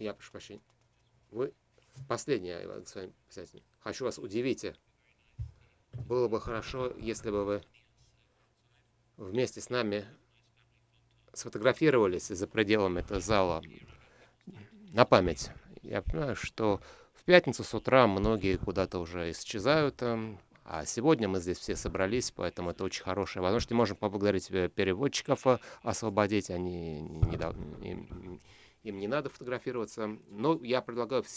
Я прошу прощения. Вы последняя, Иван, с вами писатель. Хочу вас удивить. Было бы хорошо, если бы вы вместе с нами сфотографировались за пределами этого зала на память. Я понимаю, что в пятницу с утра многие куда-то уже исчезают, а сегодня мы здесь все собрались, поэтому это очень хорошая возможность. Можем поблагодарить переводчиков, освободить, им не надо фотографироваться. Но я предлагаю